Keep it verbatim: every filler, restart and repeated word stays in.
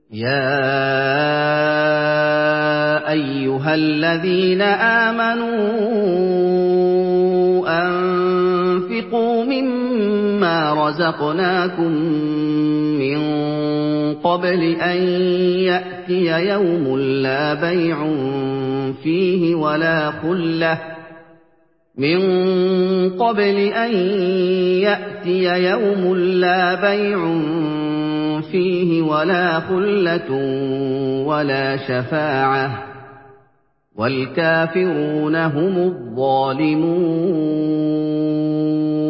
يَا أَيُّهَا الَّذِينَ آمَنُوا أَنفِقُوا مِمَّا رَزَقْنَاكُم مِّن قَبْلِ أَن يَأْتِيَ يَوْمٌ لَّا بَيْعٌ فِيهِ وَلَا خُلَّةٌ مِّن قَبْلِ أَن يَأْتِيَ يَوْمٌ لَّا بَيْعٌ فِيهِ وَلَا خُلَّةٌ وَلَا شَفَاعَةٌ ۗ وَالْكَافِرُونَ هُمُ الظَّالِمُونَ